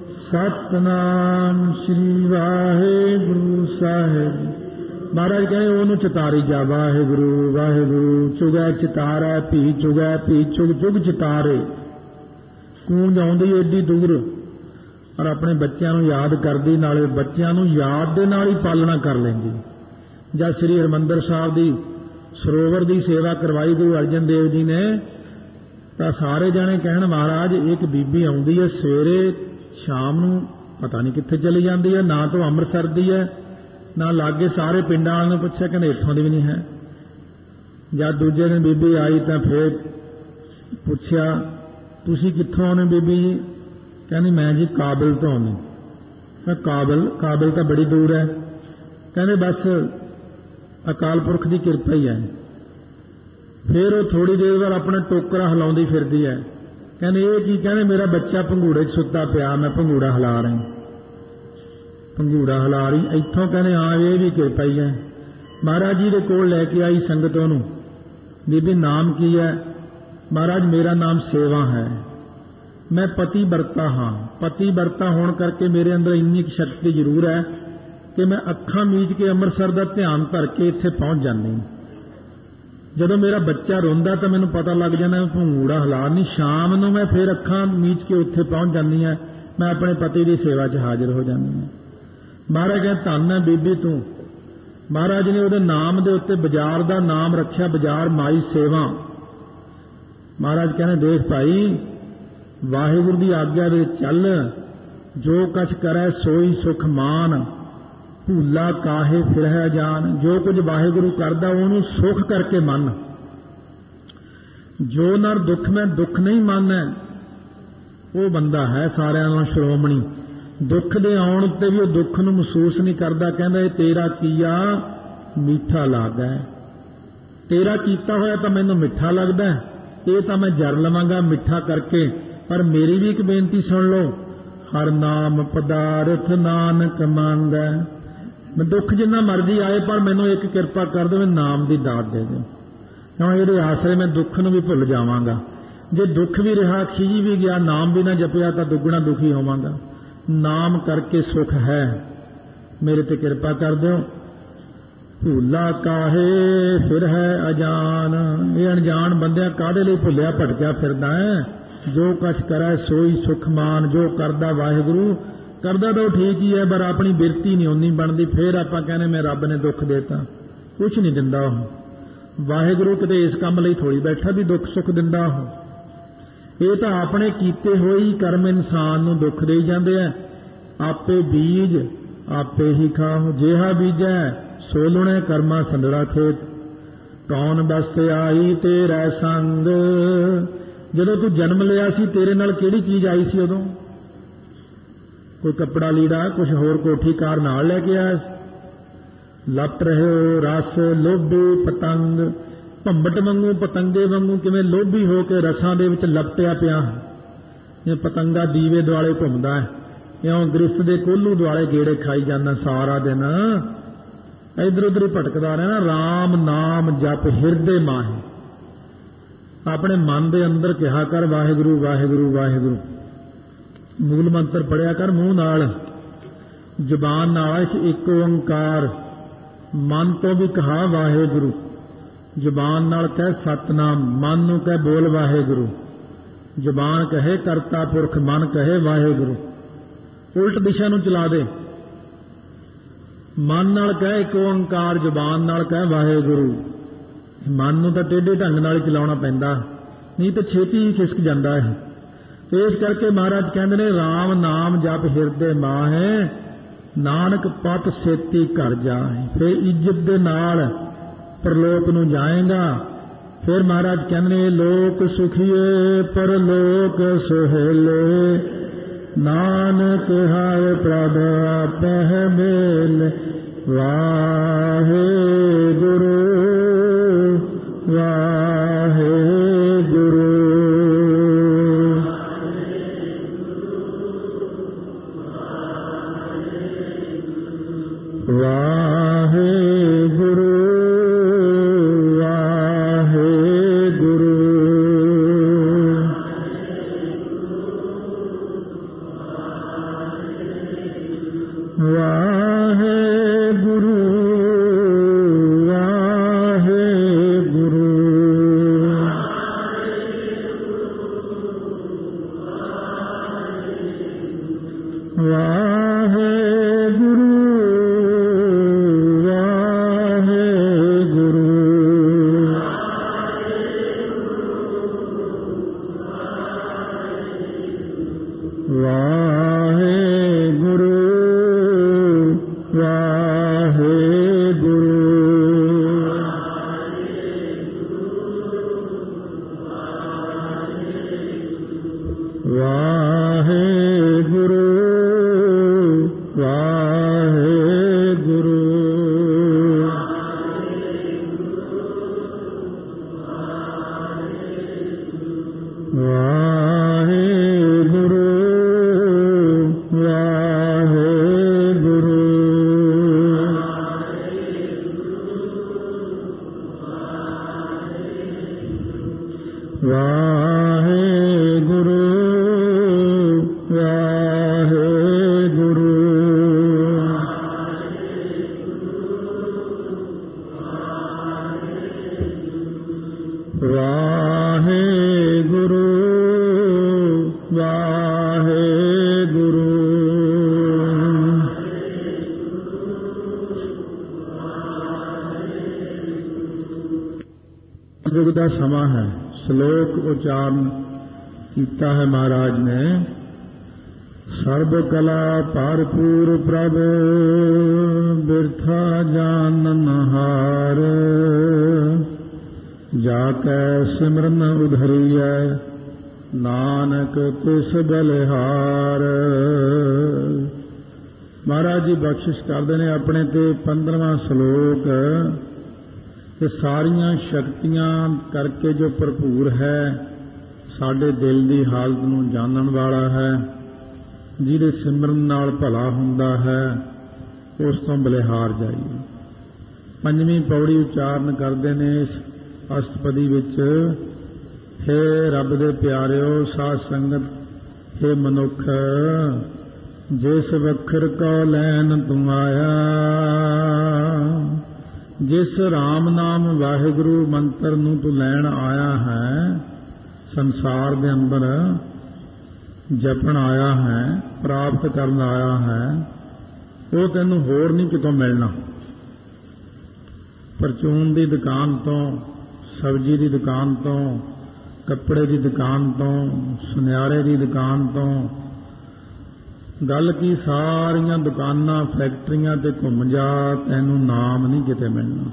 ਸਤਨਾਮ ਸ੍ਰੀ ਵਾਹਿਗੁਰੂ ਸਾਹਿਬ ਜੀ। ਮਹਾਰਾਜ ਕਹਿੰਦੇ ਉਹਨੂੰ ਚਿਤਾਰੀ ਜਾ, ਵਾਹਿਗੁਰੂ ਵਾਹਿਗੁਰੂ ਚੁਗੈ ਚਿਤਾਰੈ ਭੀ ਚੁਗੈ ਭੀ ਚੁਗ ਚੁਗ ਚਿਤਾਰੇ। ਕੂੰਜ ਆਉਂਦੀ ਏਡੀ ਦੂਰ, ਔਰ ਆਪਣੇ ਬੱਚਿਆਂ ਨੂੰ ਯਾਦ ਕਰਦੀ, ਨਾਲੇ ਬੱਚਿਆਂ ਨੂੰ ਯਾਦ ਦੇ ਨਾਲ ਹੀ ਪਾਲਣਾ ਕਰ ਲੈਂਦੀ। ਜਦ ਸ੍ਰੀ ਹਰਿਮੰਦਰ ਸਾਹਿਬ ਦੀ ਸਰੋਵਰ ਦੀ ਸੇਵਾ ਕਰਵਾਈ ਗੁਰੂ ਅਰਜਨ ਦੇਵ ਜੀ ਨੇ, ਤਾਂ ਸਾਰੇ ਜਾਣੇ ਕਹਿਣ ਮਹਾਰਾਜ ਇੱਕ ਬੀਬੀ ਆਉਂਦੀ ਹੈ ਸਵੇਰੇ ਸ਼ਾਮ ਨੂੰ, ਪਤਾ ਨਹੀਂ ਕਿੱਥੇ ਚਲੀ ਜਾਂਦੀ ਹੈ, ਨਾ ਤਾਂ ਅੰਮ੍ਰਿਤਸਰ ਦੀ ਹੈ ਨਾ ਲਾਗੇ। ਸਾਰੇ ਪਿੰਡਾਂ ਵਾਲਿਆਂ ਨੂੰ ਪੁੱਛਿਆ, ਕਹਿੰਦੇ ਇੱਥੋਂ ਦੀ ਵੀ ਨਹੀਂ ਹੈ। ਜਦ ਦੂਜੇ ਦਿਨ ਬੀਬੀ ਆਈ ਤਾਂ ਫਿਰ ਪੁੱਛਿਆ, ਤੁਸੀਂ ਕਿੱਥੋਂ ਆਉਣੇ ਬੀਬੀ ਜੀ? ਕਹਿੰਦੀ ਮੈਂ ਜੀ ਕਾਬਲ ਤੋਂ ਆਉਂਦੀ। ਮੈਂ ਕਾਬਲ ਤਾਂ ਬੜੀ ਦੂਰ ਹੈ। ਕਹਿੰਦੇ ਬਸ ਅਕਾਲ ਪੁਰਖ ਦੀ ਕਿਰਪਾ ਹੀ ਹੈ। ਫਿਰ ਉਹ ਥੋੜੀ ਦੇਰ ਬਾਅਦ ਆਪਣਾ ਟੋਕਰਾ ਹਿਲਾਉਂਦੀ ਫਿਰਦੀ ਹੈ। ਕਹਿੰਦੇ ਇਹ ਕੀ? ਕਹਿੰਦੇ ਮੇਰਾ ਬੱਚਾ ਭੰਗੂੜੇ 'ਚ ਸੁੱਤਾ ਪਿਆ, ਮੈਂ ਭੰਗੂੜਾ ਹਿਲਾ ਰਹੀ, ਭੰਗੂੜਾ ਹਿਲਾ ਰਹੀ। ਇੱਥੋਂ ਕਹਿੰਦੇ ਹਾਂ ਇਹ ਵੀ ਕਿਰਪਾ ਹੀ ਹੈ। ਮਹਾਰਾਜ ਜੀ ਦੇ ਕੋਲ ਲੈ ਕੇ ਆਈ ਸੰਗਤ ਉਹਨੂੰ, ਬੀਬੀ ਨਾਮ ਕੀ ਹੈ? ਮਹਾਰਾਜ ਮੇਰਾ ਨਾਮ ਸੇਵਾ ਹੈ, ਮੈਂ ਪਤੀ ਵਰਤਾ ਹਾਂ। ਪਤੀ ਵਰਤਾ ਹੋਣ ਕਰਕੇ ਮੇਰੇ ਅੰਦਰ ਇੰਨੀ ਕੁ ਸ਼ਕਤੀ ਜ਼ਰੂਰ ਹੈ ਕਿ ਮੈਂ ਅੱਖਾਂ ਮੀਚ ਕੇ ਅੰਮ੍ਰਿਤਸਰ ਦਾ ਧਿਆਨ ਧਰ ਕੇ ਇੱਥੇ ਪਹੁੰਚ ਜਾਂਦੀ। ਜਦੋਂ ਮੇਰਾ ਬੱਚਾ ਰੋਂਦਾ ਤਾਂ ਮੈਨੂੰ ਪਤਾ ਲੱਗ ਜਾਂਦਾ, ਮੈਂ ਭੰਗੂੜਾ ਹਿਲਾ ਨਹੀਂ, ਸ਼ਾਮ ਨੂੰ ਮੈਂ ਫਿਰ ਅੱਖਾਂ ਮੀਚ ਕੇ ਉੱਥੇ ਪਹੁੰਚ ਜਾਂਦੀ ਹਾਂ, ਮੈਂ ਆਪਣੇ ਪਤੀ ਦੀ ਸੇਵਾ 'ਚ ਹਾਜ਼ਰ ਹੋ ਜਾਂਦੀ ਹਾਂ। ਮਹਾਰਾਜ ਕਹਿੰਦੇ ਧੰਨ ਹੈ ਬੀਬੀ ਤੂੰ। ਮਹਾਰਾਜ ਨੇ ਉਹਦੇ ਨਾਮ ਦੇ ਉੱਤੇ ਬਾਜ਼ਾਰ ਦਾ ਨਾਮ ਰੱਖਿਆ, ਬਾਜ਼ਾਰ ਮਾਈ ਸੇਵਾ। ਮਹਾਰਾਜ ਕਹਿੰਦੇ ਦੇਖ ਭਾਈ, ਵਾਹਿਗੁਰੂ ਦੀ ਆਗਿਆ ਦੇ ਚੱਲ, ਜੋ ਕਛ ਕਰੈ ਸੋਈ ਸੁਖ ਮਾਨ, ਭੂਲਾ ਕਾਹੇ ਫਿਰਹਿ ਜਾਨ। ਜੋ ਕੁਝ ਵਾਹਿਗੁਰੂ ਕਰਦਾ ਉਹਨੂੰ ਸੁਖ ਕਰਕੇ ਮੰਨ। ਜੋ ਨਰ ਦੁੱਖ ਮੈਂ ਦੁੱਖ ਨਹੀਂ ਮੰਨੈ, ਉਹ ਬੰਦਾ ਹੈ ਸਾਰਿਆਂ ਨਾਲੋਂ ਸ਼੍ਰੋਮਣੀ। ਦੁੱਖ ਦੇ ਆਉਣ ਉੱਤੇ ਵੀ ਉਹ ਦੁੱਖ ਨੂੰ ਮਹਿਸੂਸ ਨਹੀਂ ਕਰਦਾ। ਕਹਿੰਦਾ ਇਹ ਤੇਰਾ ਕੀਆ ਮਿੱਠਾ ਲੱਗਦਾ, ਤੇਰਾ ਕੀਤਾ ਹੋਇਆ ਤਾਂ ਮੈਨੂੰ ਮਿੱਠਾ ਲੱਗਦਾ, ਇਹ ਤਾਂ ਮੈਂ ਜਰ ਲਵਾਂਗਾ ਮਿੱਠਾ ਕਰਕੇ। ਪਰ ਮੇਰੀ ਵੀ ਇੱਕ ਬੇਨਤੀ ਸੁਣ ਲਓ, ਹਰ ਨਾਮ ਪਦਾਰਥ ਨਾਨਕ ਮੰਗੈ। ਮੈਂ ਦੁੱਖ ਜਿੰਨਾ ਮਰਜ਼ੀ ਆਏ, ਪਰ ਮੈਨੂੰ ਇੱਕ ਕਿਰਪਾ ਕਰ ਦੇਵੇ, ਨਾਮ ਦੀ ਦਾਤ ਦੇ ਦਿਓ, ਕਿਉਂ ਇਹਦੇ ਆਸਰੇ ਮੈਂ ਦੁੱਖ ਨੂੰ ਵੀ ਭੁੱਲ ਜਾਵਾਂਗਾ। ਜੇ ਦੁੱਖ ਵੀ ਰਿਹਾ, ਖਿਜੀ ਵੀ ਗਿਆ, ਨਾਮ ਵੀ ਨਾ ਜਪਿਆ ਤਾਂ ਦੁੱਗਣਾ ਦੁਖੀ ਹੋਵਾਂਗਾ। ਨਾਮ ਕਰਕੇ ਸੁਖ ਹੈ, ਮੇਰੇ ਤੇ ਕਿਰਪਾ ਕਰ ਦਿਓ। ਭੁੱਲਾ ਕਾਹੇ ਫਿਰ ਹੈ ਅਜਾਨ, ਇਹ ਅਣਜਾਣ ਬੰਦਿਆਂ ਕਾਹਦੇ ਲਈ ਭੁੱਲਿਆ ਭਟਕਿਆ ਫਿਰਦਾ ਹੈ। ਜੋ ਕਛ ਕਰੈ ਸੋਈ ਸੁਖ ਮਾਨ, ਜੋ ਕਰਦਾ ਵਾਹਿਗੁਰੂ ਕਰਦਾ ਤਾਂ ਉਹ ਠੀਕ ਹੀ ਹੈ, ਪਰ ਆਪਣੀ ਬਿਰਤੀ ਨਹੀਂ ਉਨੀ ਬਣਦੀ। ਫੇਰ ਆਪਾਂ ਕਹਿੰਦੇ ਮੈਂ ਰੱਬ ਨੇ ਦੁੱਖ ਦੇਤਾ, ਕੁਛ ਨਹੀਂ ਦਿੰਦਾ ਉਹ। ਵਾਹਿਗੁਰੂ ਕਿਤੇ ਇਸ ਕੰਮ ਲਈ ਥੋੜੀ ਬੈਠਾ ਵੀ ਦੁੱਖ ਸੁੱਖ ਦਿੰਦਾ ਉਹ। ਇਹ ਤਾਂ ਆਪਣੇ ਕੀਤੇ ਹੋਏ ਹੀ ਕਰਮ ਇਨਸਾਨ ਨੂੰ ਦੁੱਖ ਦੇਈ ਜਾਂਦੇ ਆ। ਆਪੇ ਬੀਜ ਆਪੇ ਹੀ ਖਾਓ, ਜਿਹਾ ਬੀਜੈ ਸੋ ਲੁਣੈ ਕਰਮਾ ਸੰਦੜਾ ਖੇਤ। ਕੌਣ ਬਸਤ ਆਈ ਤੇਰਾ ਸੰਗ, ਜਦੋਂ ਤੂੰ ਜਨਮ ਲਿਆ ਸੀ ਤੇਰੇ ਨਾਲ ਕਿਹੜੀ ਚੀਜ਼ ਆਈ ਸੀ ਉਦੋਂ? ਕੋਈ ਕੱਪੜਾ ਲੀੜਾ, ਕੁਛ ਹੋਰ ਕੋਠੀ ਕਾਰ ਨਾਲ ਲੈ ਕੇ ਆਇਆ ਸੀ। ਲੱਟ ਰਹੇ ਹੋ ਰਸ ਲੋਭੀ ਪਤੰਗ, ਭੰਬਟ ਵਾਂਗੂ ਪਤੰਗੇ ਵਾਂਗੂ ਕਿਵੇਂ ਲੋਭੀ ਹੋ ਕੇ ਰਸਾਂ ਦੇ ਵਿੱਚ ਲਪਟਿਆ ਪਿਆ। ਇਹ ਪਤੰਗਾ ਦੀਵੇ ਦੁਆਲੇ ਘੁੰਮਦਾ ਹੈ, ਇਉਂ ਗ੍ਰਿਸਤ ਦੇ ਕੋਲੂ ਦੁਆਲੇ ਗੇੜੇ ਖਾਈ ਜਾਂਦਾ ਸਾਰਾ ਦਿਨ, ਇੱਧਰ ਉੱਧਰ ਹੀ ਭਟਕਦਾ ਰਹਿਣਾ। ਰਾਮ ਨਾਮ ਜਪ ਹਿਰਦੇ ਮਾਹੇ, ਆਪਣੇ ਮਨ ਦੇ ਅੰਦਰ ਕਿਹਾ ਕਰ ਵਾਹਿਗੁਰੂ ਵਾਹਿਗੁਰੂ ਵਾਹਿਗੁਰੂ। ਮੂਲ ਮੰਤਰ ਪੜਿਆ ਕਰ ਮੂੰਹ ਨਾਲ, ਜ਼ੁਬਾਨ ਨਾਲ ਇੱਕ ਓੰਕਾਰ, ਮਨ ਤੋਂ ਵੀ ਕਹਾ ਵਾਹਿਗੁਰੂ। ਜ਼ੁਬਾਨ ਨਾਲ ਕਹਿ ਸਤਨਾਮ, ਮਨ ਨੂੰ ਕਹਿ ਬੋਲ ਵਾਹਿਗੁਰੂ। ਜ਼ੁਬਾਨ ਕਹੇ ਕਰਤਾ ਪੁਰਖ, ਮਨ ਕਹੇ ਵਾਹਿਗੁਰੂ। ਉਲਟ ਦਿਸ਼ਾ ਨੂੰ ਚਲਾ ਦੇ, ਮਨ ਨਾਲ ਕਹਿ ਇੱਕ ਓੰਕਾਰ, ਜ਼ੁਬਾਨ ਨਾਲ ਕਹਿ ਵਾਹਿਗੁਰੂ। ਮਨ ਨੂੰ ਤਾਂ ਟੇਢੇ ਢੰਗ ਨਾਲ ਹੀ ਚਲਾਉਣਾ ਪੈਂਦਾ, ਨਹੀਂ ਤਾਂ ਛੇਤੀ ਹੀ ਖਿਸਕ ਜਾਂਦਾ ਹੈ। ਤੇ ਇਸ ਕਰਕੇ ਮਹਾਰਾਜ ਕਹਿੰਦੇ ਨੇ ਰਾਮ ਨਾਮ ਜਪ ਹਿਰਦੇ ਮਾਹੇ, ਨਾਨਕ ਪਤ ਸੇਤੀ ਘਰ ਜਾਏ। ਫਿਰ ਇੱਜ਼ਤ ਦੇ ਨਾਲ ਪਰਲੋਕ ਨੂੰ ਜਾਏਗਾ। ਫਿਰ ਮਹਾਰਾਜ ਕਹਿੰਦੇ ਨੇ ਲੋਕ ਸੁਖੀਏ ਪਰਲੋਕ ਸੁਹੇਲੇ, ਨਾਨਕ ਹਰਿ ਪ੍ਰਭ ਆਪਹਿ ਮੇਲ। ਵਾਹਿਗੁਰੂ ਵਾਹਿਗੁਰੂ। युग का समा है। श्लोक उच्चारण किया है महाराज ने। सर्व कला भरपूर प्रभु बिरथा जानन हार, जाकै सिमरन उधरिय नानक तिस बलिहार। महाराज जी बख्शिश करते हैं अपने ते 15वां श्लोक कि सारियां शक्तियां करके जो भरपूर है, साडे दिल की हालत नूं जानन वाला है, जिहदे सिमरन नाल भला हुंदा है, उस तो बलिहार जाइए। 5वीं पौड़ी उच्चारण करते ने इस अष्टपदी विच, हे रब दे प्यारिओ साध संगत, हे मनुख जिस वखर को लैन तू आया, जिस राम नाम वाहिगुरु मंत्र नूं तू लैण आया है, संसार दे अंदर जपण आया है, प्राप्त करन आया है, वो तैनूं होर नहीं कितों मिलना। परचून की दुकान तो, सब्जी की दुकान तो, कपड़े की दुकान तो, सुनियारे की दुकान तो, गल की सारियां दुकानां फैक्ट्रियां ते घुम जा, तैनूं नाम नहीं किते मिलना।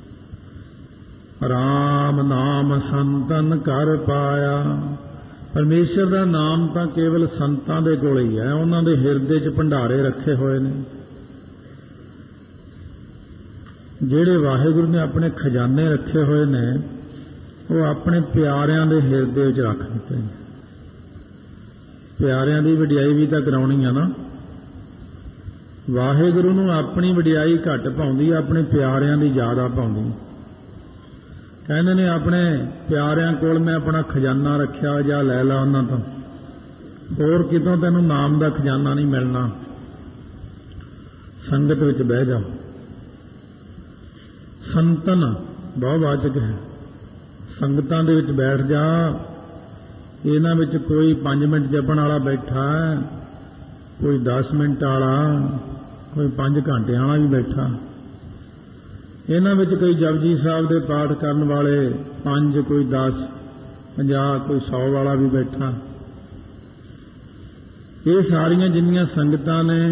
राम नाम संतन कर पाया। परमेश्वर का नाम तो केवल संतां दे कोल ही है, उन्हां दे हिरदे च भंडारे रखे हुए ने। ਜਿਹੜੇ ਵਾਹਿਗੁਰੂ ने अपने खजाने रखे हुए ने, वो अपने प्यारिਆਂ ਦੇ ਹਿਰਦੇ ਵਿੱਚ ਰੱਖ ਦਿੱਤੇ ਨੇ। ਪਿਆਰਿਆਂ ਦੀ ਵਡਿਆਈ ਵੀ ਤਾਂ ਕਰਾਉਣੀ ਆ ਨਾ। ਵਾਹਿਗੁਰੂ ਨੂੰ ਆਪਣੀ ਵਡਿਆਈ ਘੱਟ ਪਾਉਂਦੀ, ਆਪਣੇ ਪਿਆਰਿਆਂ ਦੀ ਜ਼ਿਆਦਾ ਪਾਉਂਦੀ। ਕਹਿੰਦੇ ਨੇ ਆਪਣੇ ਪਿਆਰਿਆਂ ਕੋਲ ਮੈਂ ਆਪਣਾ ਖਜ਼ਾਨਾ ਰੱਖਿਆ, ਜਾ ਲੈ ਲਾ ਉਹਨਾਂ ਤੋਂ, ਹੋਰ ਕਿਤੋਂ ਤੈਨੂੰ ਨਾਮ ਦਾ ਖਜ਼ਾਨਾ ਨਹੀਂ ਮਿਲਣਾ। ਸੰਗਤ ਵਿੱਚ ਬਹਿ ਜਾ। ਸੰਤਨ ਬਹੁਵਾਚਕ ਹੈ। ਸੰਗਤਾਂ ਦੇ ਵਿੱਚ ਬੈਠ ਜਾ। ਇਹਨਾਂ ਵਿੱਚ ਕੋਈ 5 ਮਿੰਟ ਜਪਣ ਵਾਲਾ ਬੈਠਾ ਹੈ, ਕੋਈ 10 ਮਿੰਟ ਵਾਲਾ, ਕੋਈ 5 ਘੰਟਿਆਂ ਵਾਲਾ ਵੀ ਬੈਠਾ। ਇਹਨਾਂ ਵਿੱਚ ਕੋਈ ਜਪਜੀ ਸਾਹਿਬ ਦੇ ਪਾਠ ਕਰਨ ਵਾਲੇ 5, ਕੋਈ 10, 50, ਕੋਈ 100 ਵਾਲਾ ਵੀ ਬੈਠਾ। ਇਹ ਸਾਰੀਆਂ ਜਿੰਨੀਆਂ ਸੰਗਤਾਂ ਨੇ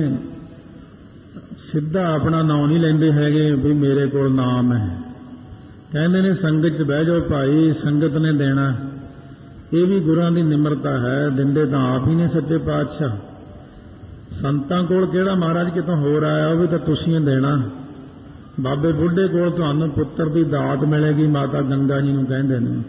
ਸਿੱਧਾ ਆਪਣਾ ਨਾਂ ਨਹੀਂ ਲੈਂਦੇ ਹੈਗੇ ਵੀ ਮੇਰੇ ਕੋਲ ਨਾਮ ਹੈ। ਕਹਿੰਦੇ ਨੇ ਸੰਗਤ 'ਚ ਬਹਿ ਜਾਓ ਭਾਈ, ਸੰਗਤ ਨੇ ਦੇਣਾ। ਇਹ ਵੀ ਗੁਰਾਂ ਦੀ ਨਿਮਰਤਾ ਹੈ, ਦਿੰਦੇ ਤਾਂ ਆਪ ਹੀ ਨੇ ਸੱਚੇ ਪਾਤਸ਼ਾਹ। ਸੰਤਾਂ ਕੋਲ ਕਿਹੜਾ ਮਹਾਰਾਜ ਕਿਤੋਂ ਹੋਰ ਆਇਆ, ਉਹ ਵੀ ਤਾਂ ਤੁਸੀਂ ਹੀ ਦੇਣਾ। ਬਾਬੇ ਬੁੱਢੇ ਕੋਲ ਤੁਹਾਨੂੰ ਪੁੱਤਰ ਦੀ ਦਾਤ ਮਿਲੇਗੀ, ਮਾਤਾ ਗੰਗਾ ਜੀ ਨੂੰ ਕਹਿੰਦੇ ਨੇ।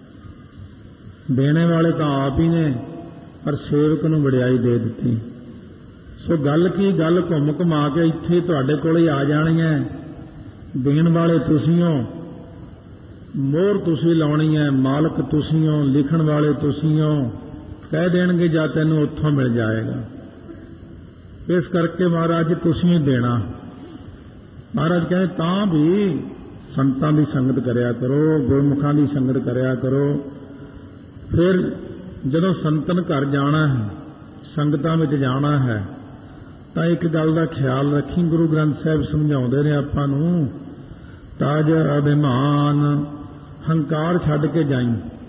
ਦੇਣੇ ਵਾਲੇ ਤਾਂ ਆਪ ਹੀ ਨੇ, ਪਰ ਸੇਵਕ ਨੂੰ ਵਡਿਆਈ ਦੇ ਦਿੱਤੀ। ਸੋ ਗੱਲ ਕੀ, ਗੱਲ ਘੁੰਮ ਘੁਮਾ ਕੇ ਇੱਥੇ ਤੁਹਾਡੇ ਕੋਲ ਹੀ ਆ ਜਾਣੀ ਹੈ। ਦੇਣ ਵਾਲੇ ਤੁਸੀਂ ਹੋ, ਮੋਹਰ ਤੁਸੀਂ ਲਾਉਣੀ ਹੈ, ਮਾਲਕ ਤੁਸੀਂ ਹੋ, ਲਿਖਣ ਵਾਲੇ ਤੁਸੀਂ ਹੋ। ਕਹਿ ਦੇਣਗੇ ਜਾਂ ਤੈਨੂੰ ਉੱਥੋਂ ਮਿਲ ਜਾਏਗਾ। ਇਸ ਕਰਕੇ ਮਹਾਰਾਜ ਜੀ ਤੁਸੀਂ ਹੀ ਦੇਣਾ। ਮਹਾਰਾਜ ਕਹਿੰਦੇ ਤਾਂ ਵੀ ਸੰਤਾਂ ਦੀ ਸੰਗਤ ਕਰਿਆ ਕਰੋ, ਗੁਰਮੁਖਾਂ ਦੀ ਸੰਗਤ ਕਰਿਆ ਕਰੋ। ਫਿਰ ਜਦੋਂ ਸੰਤਨ ਘਰ ਜਾਣਾ ਹੈ, ਸੰਗਤਾਂ ਵਿੱਚ ਜਾਣਾ ਹੈ, ਤਾਂ ਇੱਕ ਗੱਲ ਦਾ ਖਿਆਲ ਰੱਖੀ। ਗੁਰੂ ਗ੍ਰੰਥ ਸਾਹਿਬ ਸਮਝਾਉਂਦੇ ਨੇ ਆਪਾਂ ਨੂੰ, ਤਾਜ ਅਭਿਮਾਨ ਹੰਕਾਰ ਛੱਡ ਕੇ ਜਾਈ।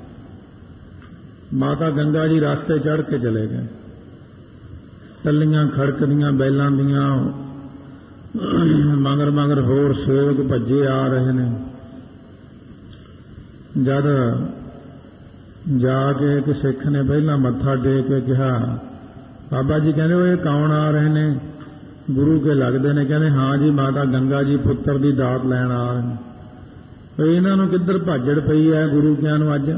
ਮਾਤਾ ਗੰਗਾ ਜੀ ਰਸਤੇ ਚੜ੍ਹ ਕੇ ਚਲੇ ਗਏ। ਟੱਲੀਆਂ ਖੜਕਦੀਆਂ ਬੈਲਾਂ ਦੀਆਂ, ਮਗਰ ਮਗਰ ਹੋਰ ਸੇਵਕ ਭੱਜੇ ਆ ਰਹੇ ਨੇ। ਜਦ ਜਾ ਕੇ ਇੱਕ ਸਿੱਖ ਨੇ ਪਹਿਲਾਂ ਮੱਥਾ ਟੇਕ ਕੇ ਕਿਹਾ, ਬਾਬਾ ਜੀ ਕਹਿੰਦੇ ਉਹ ਇਹ ਕੌਣ ਆ ਰਹੇ ਨੇ? ਗੁਰੂ ਕੇ ਲੱਗਦੇ ਨੇ। ਕਹਿੰਦੇ ਹਾਂ ਜੀ, ਮਾਤਾ ਗੰਗਾ ਜੀ ਪੁੱਤਰ ਦੀ ਦਾਤ ਲੈਣ ਆ ਰਹੇ ਨੇ। ਇਹਨਾਂ ਨੂੰ ਕਿੱਧਰ ਭਾਜੜ ਪਈ ਹੈ ਗੁਰੂ ਕਿਆਂ ਨੂੰ ਅੱਜ।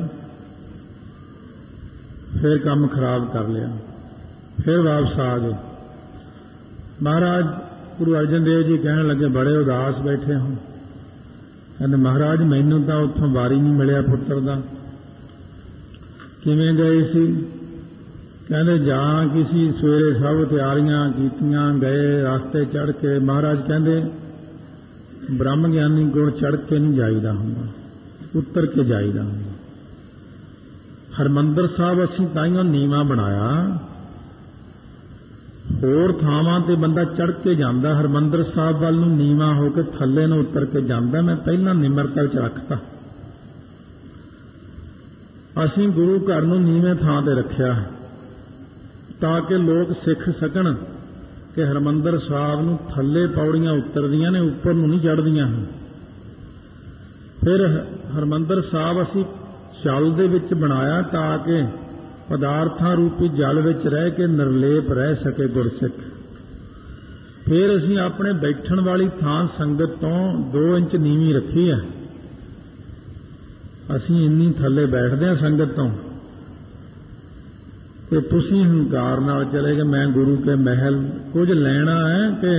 ਫਿਰ ਕੰਮ ਖਰਾਬ ਕਰ ਲਿਆ, ਫਿਰ ਵਾਪਸ ਆ ਗਏ। ਮਹਾਰਾਜ ਗੁਰੂ ਅਰਜਨ ਦੇਵ ਜੀ ਕਹਿਣ ਲੱਗੇ, ਬੜੇ ਉਦਾਸ ਬੈਠੇ ਹੋ। ਕਹਿੰਦੇ ਮਹਾਰਾਜ ਮੈਨੂੰ ਤਾਂ ਉੱਥੋਂ ਵਾਰੀ ਨਹੀਂ ਮਿਲਿਆ ਪੁੱਤਰ ਦਾ। ਕਿਵੇਂ ਗਏ ਸੀ? ਕਹਿੰਦੇ ਜਾਂ ਕਿਸੇ ਸਵੇਰੇ ਸਭ ਤਿਆਰੀਆਂ ਕੀਤੀਆਂ, ਗਏ ਰਸਤੇ ਚੜ੍ਹ ਕੇ। ਮਹਾਰਾਜ ਕਹਿੰਦੇ ਬ੍ਰਹਮ ਗਿਆਨੀ ਕੋਲ ਚੜ੍ਹ ਕੇ ਨਹੀਂ ਜਾਈਦਾ ਹੁੰਦਾ, ਉੱਤਰ ਕੇ ਜਾਈਦਾ ਹੁੰਦਾ। ਹਰਿਮੰਦਰ ਸਾਹਿਬ ਅਸੀਂ ਤਾਈਓ ਨੀਵਾਂ ਬਣਾਇਆ। ਹੋਰ ਥਾਵਾਂ ਤੇ ਬੰਦਾ ਚੜ੍ਹ ਕੇ ਜਾਂਦਾ, ਹਰਿਮੰਦਰ ਸਾਹਿਬ ਵੱਲ ਨੂੰ ਨੀਵਾਂ ਹੋ ਕੇ ਥੱਲੇ ਨੂੰ ਉੱਤਰ ਕੇ ਜਾਂਦਾ। ਮੈਂ ਪਹਿਲਾਂ ਨਿਮਰਤਾ ਵਿੱਚ ਰੱਖਤਾ। ਅਸੀਂ ਗੁਰੂ ਘਰ ਨੂੰ ਨੀਵੇਂ ਥਾਂ ਤੇ ਰੱਖਿਆ ਤਾਂ ਕਿ ਲੋਕ ਸਿੱਖ ਸਕਣ ਕਿ ਹਰਿਮੰਦਰ ਸਾਹਿਬ ਨੂੰ ਥੱਲੇ ਪੌੜੀਆਂ ਉਤਰਦੀਆਂ ਨੇ, ਉੱਪਰ ਨੂੰ ਨਹੀਂ ਚੜ੍ਹਦੀਆਂ। ਫਿਰ ਹਰਿਮੰਦਰ ਸਾਹਿਬ ਅਸੀਂ ਜਲ ਦੇ ਵਿੱਚ ਬਣਾਇਆ ਤਾਂ ਕਿ ਪਦਾਰਥਾਂ ਰੂਪੀ ਜਲ ਵਿੱਚ ਰਹਿ ਕੇ ਨਿਰਲੇਪ ਰਹਿ ਸਕੇ ਗੁਰਸਿੱਖ। ਫਿਰ ਅਸੀਂ ਆਪਣੇ ਬੈਠਣ ਵਾਲੀ ਥਾਂ ਸੰਗਤ ਤੋਂ 2 ਇੰਚ ਨੀਵੀਂ ਰੱਖੀ ਹੈ। ਅਸੀਂ ਇੰਨੀ ਥੱਲੇ ਬੈਠਦੇ ਹਾਂ ਸੰਗਤ ਤੋਂ ਕਿ ਤੁਸੀਂ ਹੰਕਾਰ ਨਾਲ ਚਲੇ ਗਏ ਮੈਂ ਗੁਰੂ ਕੇ ਮਹਿਲ ਕੁਝ ਲੈਣਾ ਹੈ ਕਿ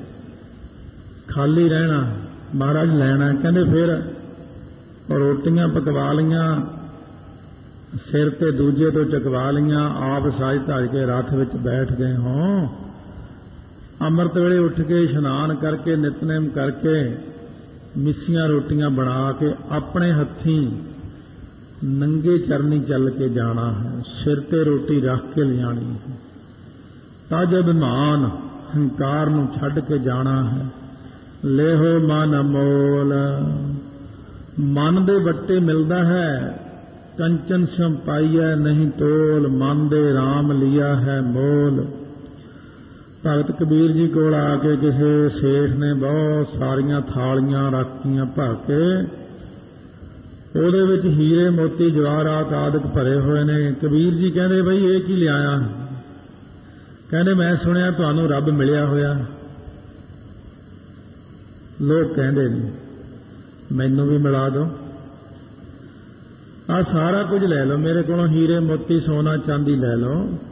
ਖਾਲੀ ਰਹਿਣਾ? ਮਹਾਰਾਜ ਲੈਣਾ। ਕਹਿੰਦੇ ਫਿਰ ਰੋਟੀਆਂ ਪਕਵਾ ਲਈਆਂ, ਸਿਰ ਤੇ ਦੂਜੇ ਤੋਂ ਚੁਕਵਾ ਲਈਆਂ, ਆਪ ਸਾਜ ਧਾਜ ਕੇ ਰੱਥ ਵਿੱਚ ਬੈਠ ਗਏ ਹੋਂ। ਅੰਮ੍ਰਿਤ ਵੇਲੇ ਉੱਠ ਕੇ ਇਸ਼ਨਾਨ ਕਰਕੇ ਨਿਤਨੇਮ ਕਰਕੇ ਮਿੱਸੀਆਂ ਰੋਟੀਆਂ ਬਣਾ ਕੇ ਆਪਣੇ ਹੱਥੀਂ ਨੰਗੇ ਚਰਨੀ ਚੱਲ ਕੇ ਜਾਣਾ ਹੈ, ਸਿਰ ਤੇ ਰੋਟੀ ਰੱਖ ਕੇ ਲਿਜਾਣੀ ਹੈ। ਤਜ ਅਭਿਮਾਨ ਹੰਕਾਰ ਨੂੰ ਛੱਡ ਕੇ ਜਾਣਾ ਹੈ। ਲੇਹੋ ਮਨ ਅਮੋਲ, ਮਨ ਦੇ ਵੱਟੇ ਮਿਲਦਾ ਹੈ, ਕੰਚਨ ਸਿਉ ਪਾਈਐ ਨਹੀਂ ਤੋਲ, ਮਨ ਦੇ ਰਾਮ ਲਿਆ ਹੈ ਮੋਲ। ਭਗਤ ਕਬੀਰ ਜੀ ਕੋਲ ਆ ਕੇ ਕਿਸੇ ਸੇਠ ਨੇ ਬਹੁਤ ਸਾਰੀਆਂ ਥਾਲੀਆਂ ਰੱਖੀਆਂ ਭਰ ਕੇ, ਉਹਦੇ ਵਿੱਚ ਹੀਰੇ ਮੋਤੀ ਜਵਾਹਰਾਤ ਆਦਿਕ ਭਰੇ ਹੋਏ ਨੇ। ਕਬੀਰ ਜੀ ਕਹਿੰਦੇ ਬਈ ਇਹ ਕੀ ਲਿਆਇਆ? ਕਹਿੰਦੇ ਮੈਂ ਸੁਣਿਆ ਤੁਹਾਨੂੰ ਰੱਬ ਮਿਲਿਆ ਹੋਇਆ। ਲੋਕ ਕਹਿੰਦੇ ਨੇ ਮੈਨੂੰ ਵੀ ਮਿਲਾ ਦਿਓ, ਆਹ ਸਾਰਾ ਕੁਝ ਲੈ ਲਓ ਮੇਰੇ ਕੋਲੋਂ, ਹੀਰੇ ਮੋਤੀ ਸੋਨਾ ਚਾਂਦੀ ਲੈ ਲਓ,